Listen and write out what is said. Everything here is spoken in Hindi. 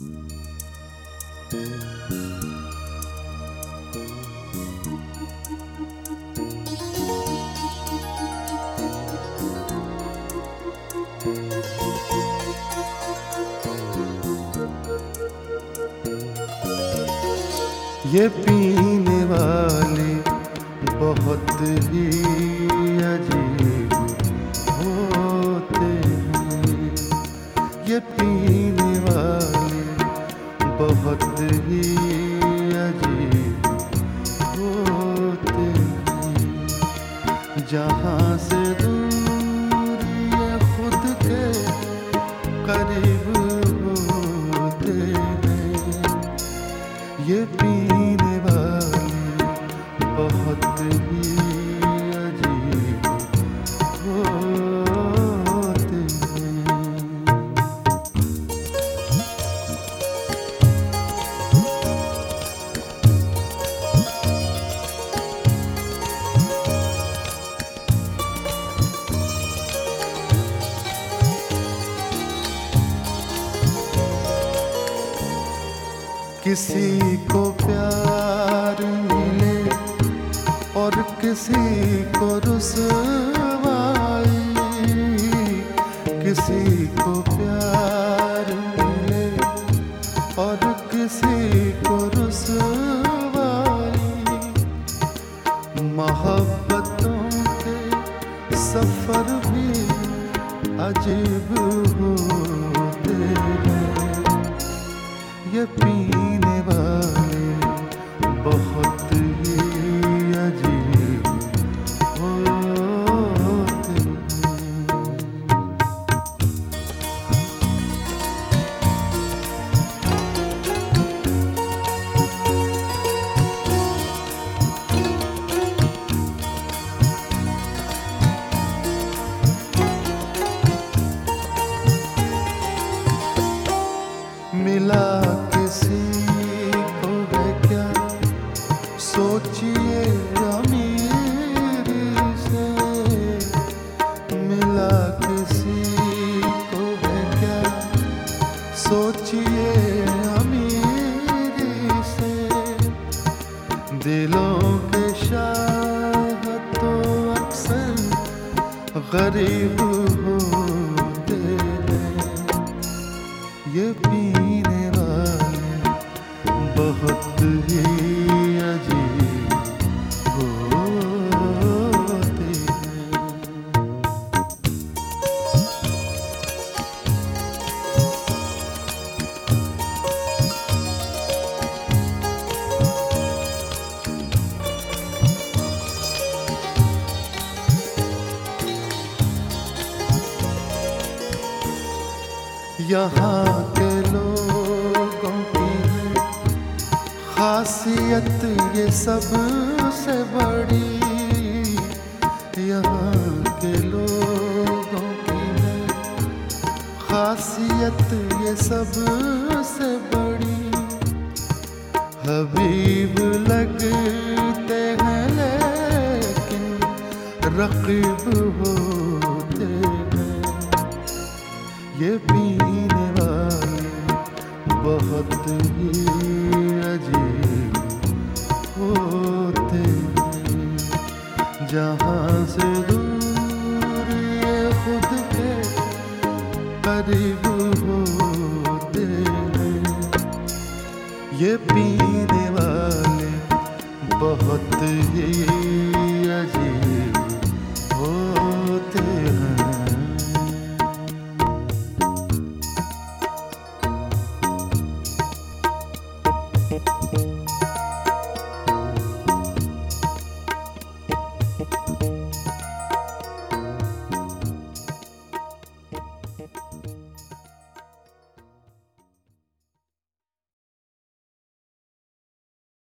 ये पीने वाले बहुत ही अजीब होते हैं। ये पीने वाले बहुत ही अजीब होते हैं। जहाँ से दूर ये खुद के करीब होते हैं। ये पीने वाले बहुत ही अजीब होते हैं। किसी को प्यार मिले और किसी को रुसवाई। किसी को प्यार मिले और किसी को रुसवाई। मोहब्बतों के सफर भी अजीब होते हैं। ये पीने वाले बहुत ही अजीब होते हैं। मिला किसी को है क्या सोचिए अमीर से। मिला किसी को है क्या सोचिए अमीर से। दिलों के शाह तो अक्सर गरीब होते हैं। ये पीने वाले बहुत ही अजीब होते हैं। यहाँ के लोगों की है खासियत ये सबसे बड़ी। यहाँ के लोगों की है खासियत ये सबसे बड़ी। हबीब लगते हैं लेकिन रकीब होते हैं। ये पीने वाले बहुत ही अजीब होते हैं। जहाँ से दूर ये खुद के करीब होते हैं। ये पीने वाले बहुत ही